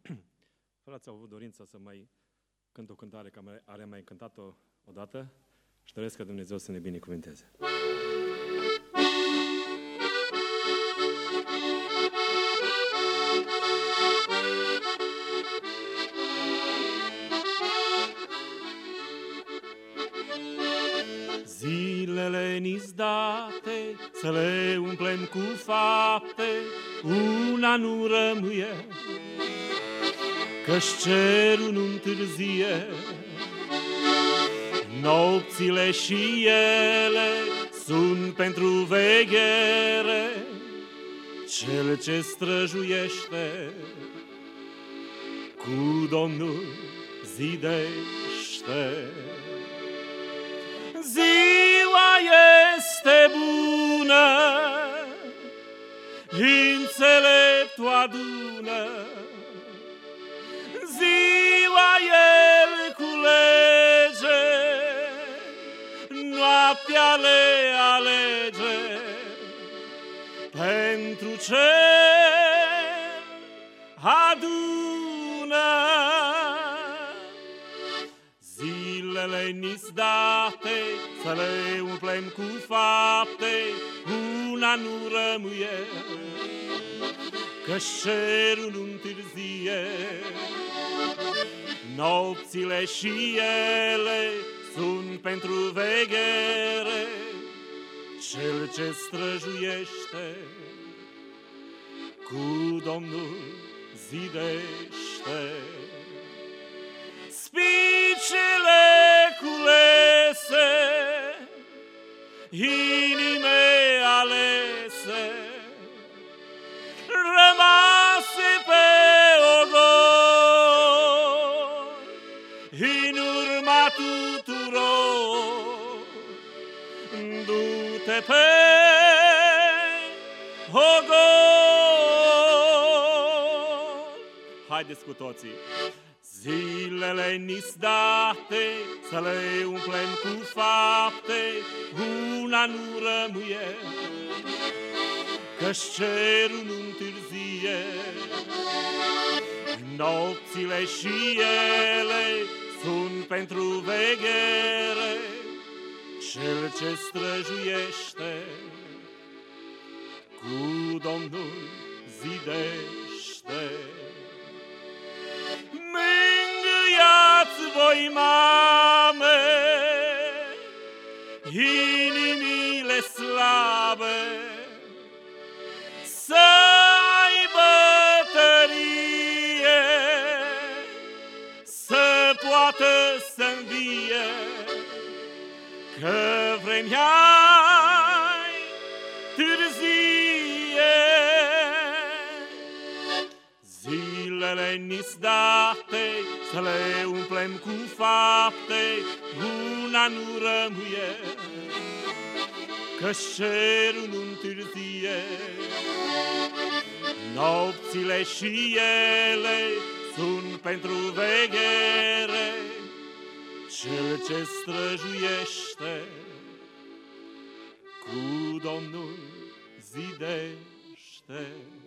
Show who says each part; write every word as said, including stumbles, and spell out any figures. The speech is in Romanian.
Speaker 1: Frații au avut dorința să mai cânt o cântare care am mai cântat-o odată și doresc ca Dumnezeu să ne binecuvânteze. Zilele ni-s date să le umplem cu fapte, una nu rămâie, că-și cerul nu întârzie. Nopțile și ele sunt pentru veghere, cel ce străjuiește cu Domnul zidește. Ziua este bună, înțeleptul adună, ziua el culege, noaptea le alege, pentru cer adună. Zilele ni-s date să le umplem cu fapte, una nu rămâie, că-și cerul nu întârzie. Nopțile și ele sunt pentru veghere, cel ce străjuiește cu Domnul zidește. Spicele culese, inime alese, rămase pe ogor, în urma tuturor, du-te pe ogor. Haideți cu toții! Zilele ni-s date să le umplem cu fapte, una nu rămâie, că-și cerul nu întârzie. Nopțile și ele sunt pentru veghere, cel ce străjuiește cu Domnul zidește. Mângâiați voi, mame, inimile slabe, să aibă tărie, să poată să învie, că vremea-i târzie. Zilele ni-s date să le umplem cu fapte, una nu rămâie, că-și cerul nu întârzie. Nopțile și ele sunt pentru veghere, cel ce străjuiește cu Domnul zidește.